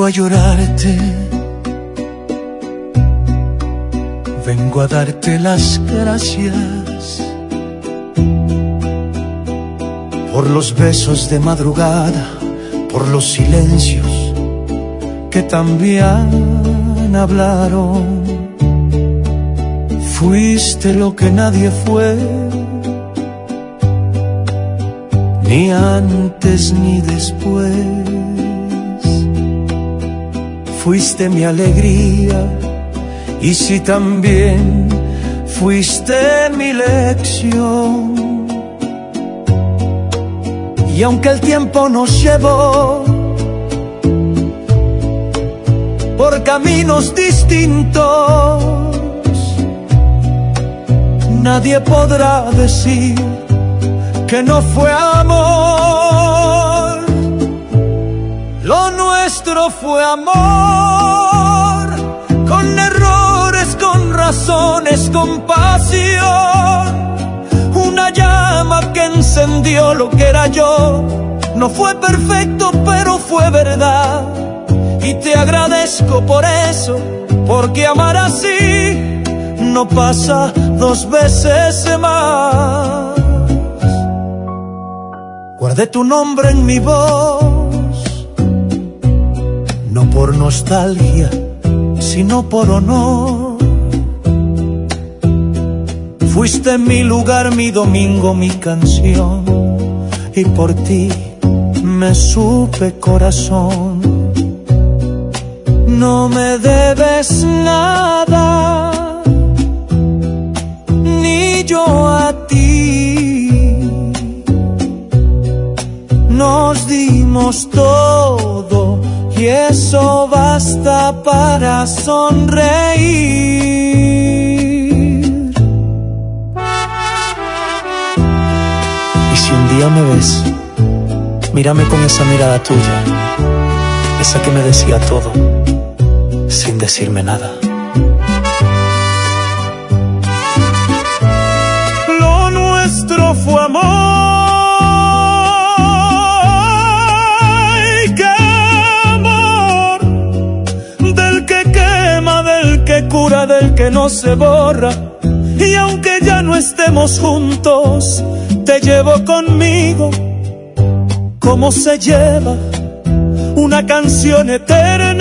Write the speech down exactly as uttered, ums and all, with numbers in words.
vengo a llorarte, vengo a darte las gracias por los besos de madrugada, por los silencios que también hablaron. Fuiste lo que nadie fue, ni antes ni después. Fuiste mi alegría, y si también fuiste mi lección. Y aunque el tiempo nos llevó por caminos distintos, nadie podrá decir que no fue amor. Lo nuestro fue amor, con errores, con razones, con pasión. Una llama que encendió lo que era yo. No fue perfecto, pero fue verdad. Y te agradezco por eso, porque amar así no pasa dos veces más. Guardé tu nombre en mi voz, no por nostalgia, sino por honor. Fuiste mi lugar, mi domingo, mi canción, y por ti me supe corazón. No me debes nada, ni yo a ti. Nos dimos todo y eso basta para sonreír. Y si un día me ves, mírame con esa mirada tuya, esa que me decía todo sin decirme nada. Lo nuestro fue amor. Ay, qué amor, del que quema, del que cura, del que no se borra. Y aunque ya no estemos juntos, te llevo conmigo como se lleva una canción eterna.